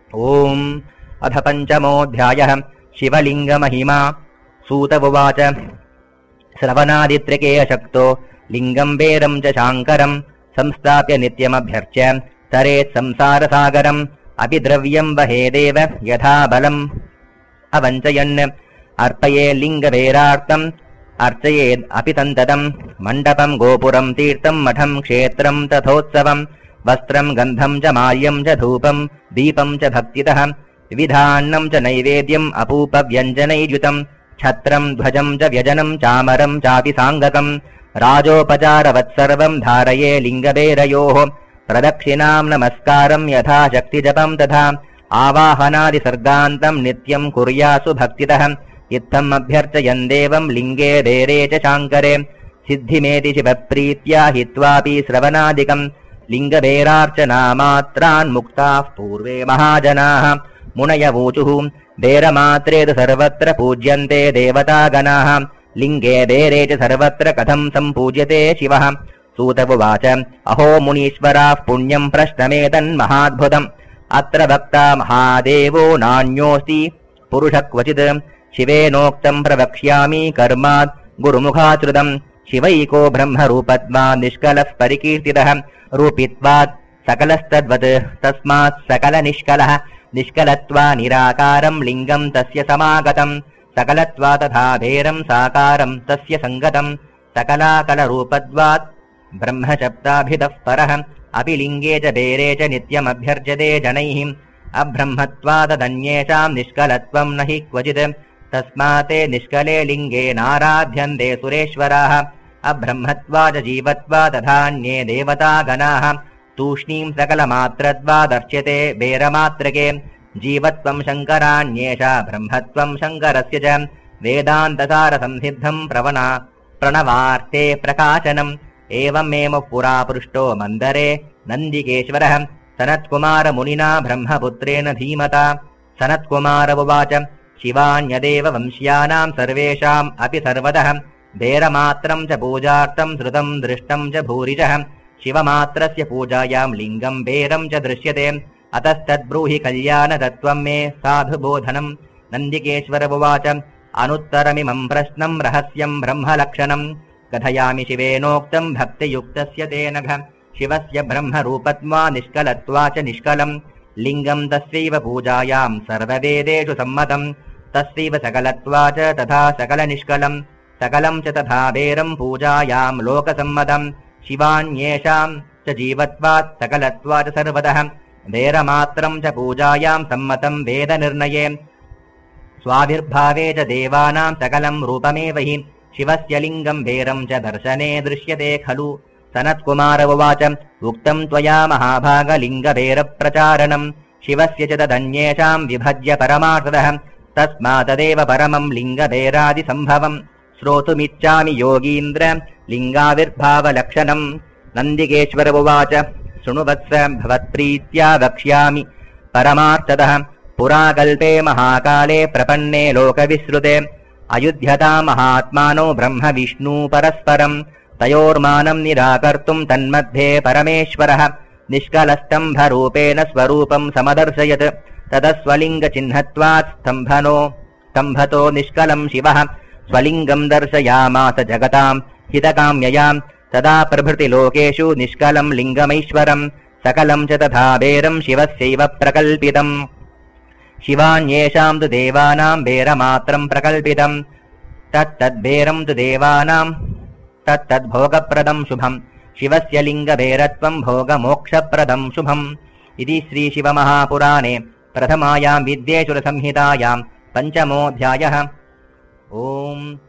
ओम अथ पंचमोऽध्यायः शिवलिंगमहिमा। सूत उवाच श्रवणादित्रिके अशक्तो लिंगं बेरं च शाङ्करं संस्थाप्य नित्यमभ्यर्च्य तरेत् संसारसागरम् अपि द्रव्यं वहेदेव यथा बलम् अवञ्चयन् अर्पये लिंगबेरार्तम् अर्चयेद् अपि तन्ततं मण्डपं गोपुरं तीर्थं मठं क्षेत्रं तथोत्सवम् वस्त्रं गन्धं च माल्यं च धूपं दीपं च भक्तितः विविधान्नं च नैवेद्यम् अपूपव्यञ्जनैर्युतं छत्रं ध्वजं च व्यजनं चामरं चापि साङ्गकम् राजोपचारवत्सर्वं धारये लिङ्गबेरयोः प्रदक्षिणां नमस्कारं यथा शक्तिजपं तथा आवाहनादिसर्गान्तं नित्यं कुर्यासु भक्तितः इत्थम् अभ्यर्चयन् देवं लिङ्गे बेरे च शाङ्करे सिद्धिमेति शिवप्रीत्या हित्वापि श्रवणादिकम् लिङ्गबेरार्चनामात्रान् मुक्ताः पूर्वे महाजनाः मुनयवूचुः बेरमात्रे तु सर्वत्र पूज्यन्ते देवतागणाः लिङ्गे बेरे च सर्वत्र कथं सम्पूज्यते शिवः। सूत उवाच अहो मुनीश्वराः पुण्यं प्रश्नमेतन्महाद्भुतम् अत्र वक्ता महादेवो नान्योऽस्ति पुरुषः क्वचित् शिवेनोक्तं प्रवक्ष्यामि कर्मात् गुरुमुखाश्रुतम् शिवैको ब्रह्मरूपत्वात् निष्कलः परिकीर्तितः रूपित्वात् सकलस्तद्वत् तस्मात् सकलनिष्कलः निष्कलत्वा निराकारं लिङ्गं तस्य समागतं सकलत्वा तथा भेरं साकारं तस्य सङ्गतं सकलाकलरूपत्वात् ब्रह्मशब्दाभिधः परः अपि लिङ्गे च बेरे च नित्यमभ्यर्च्यते जनैः अब्रह्मत्वादन्येषां निष्कलत्वं न हि क्वचित् तस्माते निष्कले लिङ्गे नाराध्यन्ते सुरेश्वराः अब्रह्मत्वाच जीवत्वा तथान्ये देवतागणाः तूष्णीं सकलमात्रत्वादर्च्यते बेरमात्रके जीवत्वं शङ्करान्येषा ब्रह्मत्वं शङ्करस्य च वेदान्तसारसंसिद्धं प्रणवार्ते प्रकाशनम् एवमेव पुरा पृष्टो मन्दरे नन्दिकेश्वरः सनत्कुमारमुनिना ब्रह्मपुत्रेण धीमता। सनत्कुमार उवाच शिवान्यदेव वंश्यानां सर्वेषाम् अपि सर्वतः बेरमात्रं च पूजार्थं श्रुतं दृष्टं च भूरिशः शिवमात्रस्य पूजायां लिङ्गं बेरं च दृश्यते अतस्तद्ब्रूहि कल्याणतत्त्वं मे साधुबोधनम्। नन्दिकेश्वर उवाच अनुत्तरमिमं प्रश्नं रहस्यं ब्रह्मलक्षणं कथयामि शिवेनोक्तं भक्तियुक्तस्य तेन शिवस्य ब्रह्मरूपत्वा निष्कलत्वा च निष्कलं लिङ्गं तस्यैव पूजायां सर्ववेदेषु सम्मतं तस्यैव सकलत्वा च तथा सकलनिष्कलं सकलं च तथा बेरं पूजायां लोकसम्मतं शिवान्येषां च जीवत्वात् सकलत्वा च सर्वतः बेरमात्रं च पूजायां सम्मतं वेदनिर्णये स्वाविर्भावे च देवानां सकलं रूपमेव हि शिवस्य लिङ्गं बेरं च दर्शने दृश्यते खलु। सनत्कुमार उवाच उक्तं त्वया महाभागलिङ्गबेरप्रचारणं शिवस्य च तदन्येषां विभज्य परमार्थतः तस्मात्तदेव परमं लिङ्गबेरादिसम्भवम् श्रोतुमिच्छामि योगीन्द्र लिङ्गाविर्भावलक्षणम्। नन्दिकेश्वर उवाच शृणु वत्स भवत्प्रीत्या वक्ष्यामि परमार्थतः पुराकल्पे महाकाले प्रपन्ने लोकविश्रुते अयुध्यता महात्मानो ब्रह्म विष्णु परस्परम् तयोर्मानं निराकर्तुं तन्मध्ये परमेश्वरः निष्कलस्तम्भरूपेण स्वरूपं समदर्शयत् ततस्वलिङ्गचिह्नत्वात् स्तम्भतो निष्कलं शिवः स्वलिङ्गं दर्शयामास जगतां हितकाम्ययां तदा प्रभृतिलोकेषु निष्कलं लिङ्गमैश्वरं सकलं च तथा बेरं शिवस्यैव प्रकल्पितम् शिवान्येषां तु देवानां बेरमात्रं प्रकल्पितं तत्तद्बेरं तु देवानां तत्तद्भोगप्रदं शुभं शिवस्य लिङ्गबेरत्वं भोगमोक्षप्रदं शुभम्। इति श्रीशिवमहापुराणे प्रथमायां विद्येश्वरसंहितायां पञ्चमोऽध्यायः। ओम्।